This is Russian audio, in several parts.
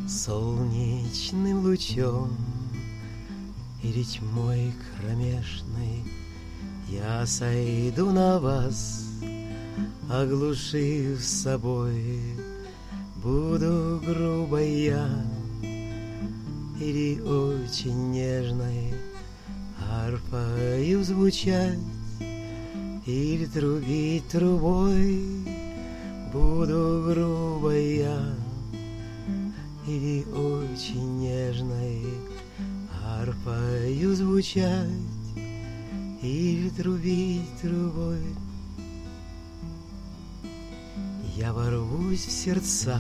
Солнечным лучом или тьмой кромешной я сойду на вас, оглушив собой. Буду грубой я или очень нежной, арфою звучать или трубить трубой. Буду грубой я или очень нежной, арфою звучать или трубить трубой. Я ворвусь в сердца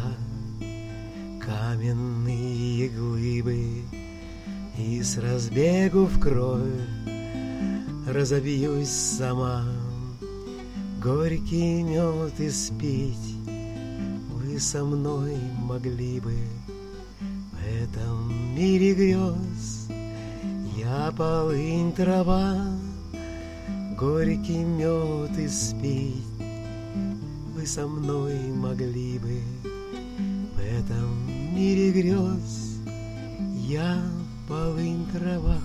каменные глыбы и с разбегу в кровь разобьюсь сама. Горький мед испить вы со мной могли бы. В этом мире грез я полынь трава. Горький мед испить вы со мной могли бы. В этом мире грез я полынь трава.